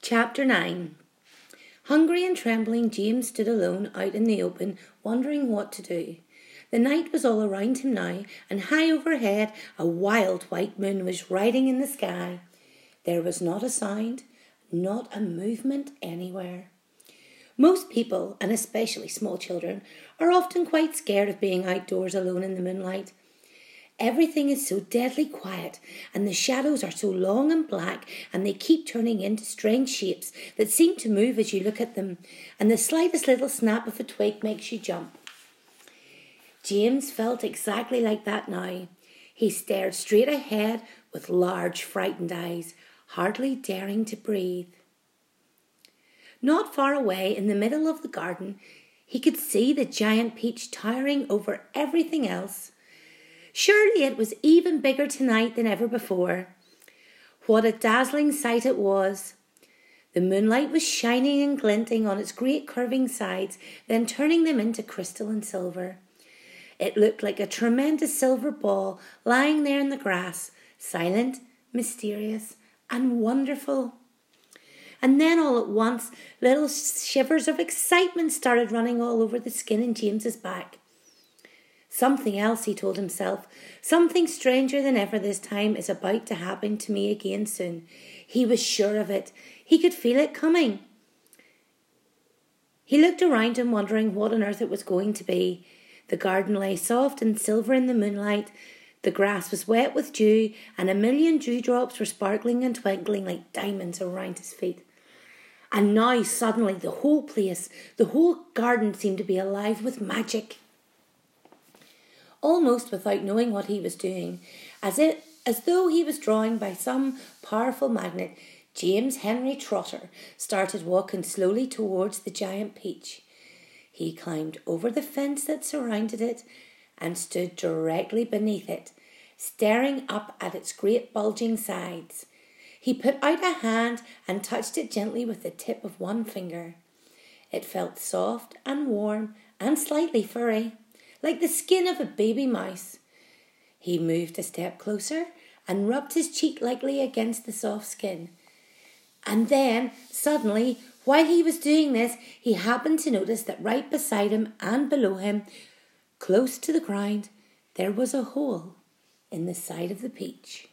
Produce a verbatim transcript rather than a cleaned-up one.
Chapter nine. Hungry and trembling, James stood alone out in the open, wondering what to do. The night was all around him now, and high overhead a wild white moon was riding in the sky. There was not a sound, not a movement anywhere. Most people, and especially small children, are often quite scared of being outdoors alone in the moonlight. Everything is so deadly quiet, and the shadows are so long and black, and they keep turning into strange shapes that seem to move as you look at them, and the slightest little snap of a twig makes you jump. James felt exactly like that now. He stared straight ahead with large, frightened eyes, hardly daring to breathe. Not far away, in the middle of the garden, he could see the giant peach towering over everything else. Surely it was even bigger tonight than ever before. What a dazzling sight it was. The moonlight was shining and glinting on its great curving sides, then turning them into crystal and silver. It looked like a tremendous silver ball lying there in the grass, silent, mysterious, and wonderful. And then all at once, little shivers of excitement started running all over the skin in James's back. Something else, he told himself, something stranger than ever this time is about to happen to me again soon. He was sure of it. He could feel it coming. He looked around him, wondering what on earth it was going to be. The garden lay soft and silver in the moonlight. The grass was wet with dew, and a million dewdrops were sparkling and twinkling like diamonds around his feet. And now suddenly the whole place, the whole garden seemed to be alive with magic. Almost without knowing what he was doing, as it, as though he was drawn by some powerful magnet, James Henry Trotter started walking slowly towards the giant peach. He climbed over the fence that surrounded it and stood directly beneath it, staring up at its great bulging sides. He put out a hand and touched it gently with the tip of one finger. It felt soft and warm and slightly furry, like the skin of a baby mouse. He moved a step closer and rubbed his cheek lightly against the soft skin. And then, suddenly, while he was doing this, he happened to notice that right beside him and below him, close to the ground, there was a hole in the side of the peach.